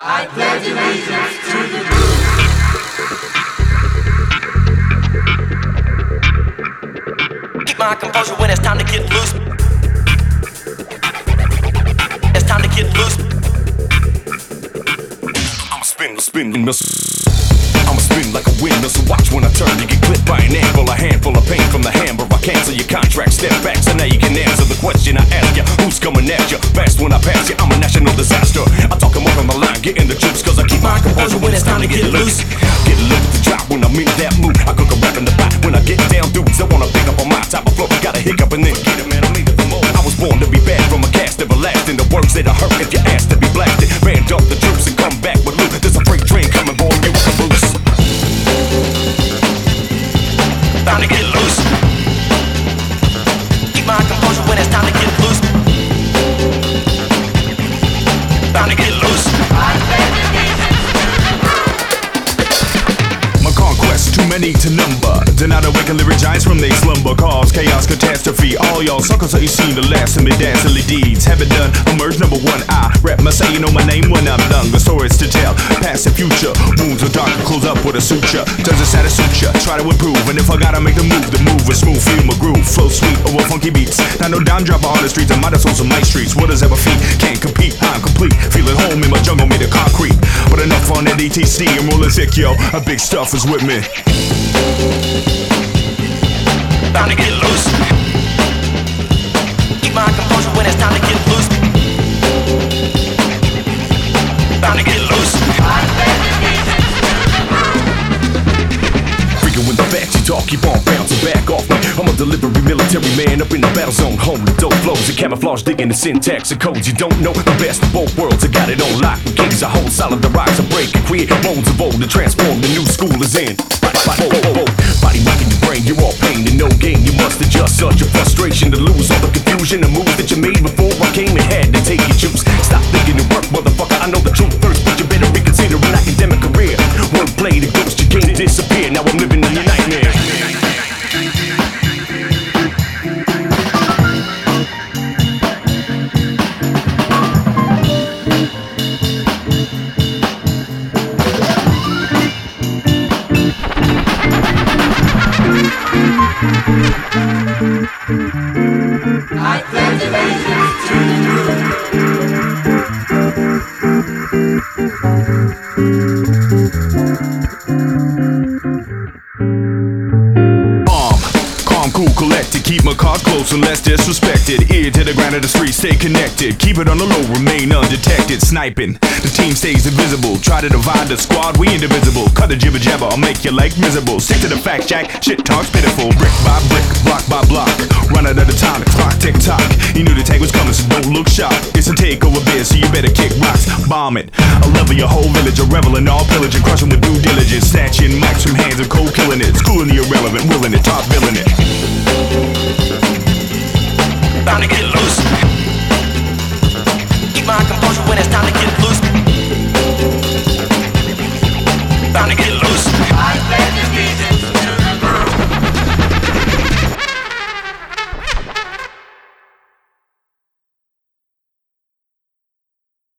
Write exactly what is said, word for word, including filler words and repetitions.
I pledge allegiance to the groove. Keep my composure when it's time to get loose. It's time to get loose. I'ma spin, spin, miss. I'ma spin like a wind missile. Watch when I turn, you get clipped by an anvil. A handful of pain from the hammer. I cancel your contract, step back, so now you can answer the question I ask you. Who's coming at you? Fast when I pass you, I'm a national disaster. I talk more on the line, get in the juice, cause I keep my composure when it's time to get loose. Get a look to drop when I'm in that mood. I cook a rap in the back when I get down, dudes. I wanna pick up on my type of flow. Got a hiccup and then get it, man, I'm leaving the mold. I was born to be bad from a cast everlasting. The words that I hurt if you asked to be blasted. Ran up the troops and come back with loot. There's a freight train coming, boy, you can boost. Bound to get loose. Keep my composure when it's time to get loose. Bound to get loose. My conquest, too many to number. Deny to wake lyric giants from their slumber. Cause chaos, catastrophe. All y'all suckers ain't seen the last of me dastardly deeds. Haven't done emerge number one. I rap my say, you know my name when I'm done. The stories to tell, past and future. Wounds are dark, close up with a suture. Does it satisfy ya? Try to improve. And if I gotta make the move, the move is smooth. Feel my groove, flow sweet over funky beats. Not no down dropper on the streets. I might have sold some night streets. Waters ever feet, can't compete. I'm complete. Feel at home in my jungle made of concrete. But enough on that D T C. I'm rolling thick, yo. A big stuff is with me. Bound to get loose. Keep my composure when it's time to get loose. Bound to get loose. Freaking when the facts you talk, keep on bouncing back off me. I'm a delivery military man up in the battle zone. Home to dope flows and camouflage, digging the syntax and codes. You don't know the best of both worlds. I got it on lock. With kings I hold solid, the rocks I break and create modes of old to transform. The new school is in. Body, body, body rocking your brain, you're all pain and no gain. You must adjust such a frustration to lose all the confusion. The moves that you made before I came and had to take your juice. Stop thinking it work, motherfucker. I know the truth first, but you better reconsider an academic career. Wordplay, the ghost you can't disappear. Now I'm living in your nightmare. I pledge allegiance to the Um, calm, cool, collected. Keep my cards close and less disrespected. Ear to the ground of the street, stay connected. Keep it on the low, remain undetected. Sniping, the team stays invisible. Try to divide the squad, we indivisible. Cut the jibber jabber, I'll make your leg miserable. Stick to the fact, Jack, shit talk's pitiful. Brick by brick, block by block. Run out of the time, clock tick tock. You knew the tag was coming, so don't look shocked. It's a takeover bid, so you better kick rocks. Bomb it, I'll level your whole village. A revel in all pillage and crush them with due diligence. Snatching mics from hands of cold killing it. Schooling the irrelevant, willing it, top billing it. Bound to get loose. Keep my composure when it's time to get loose. Bound to get loose.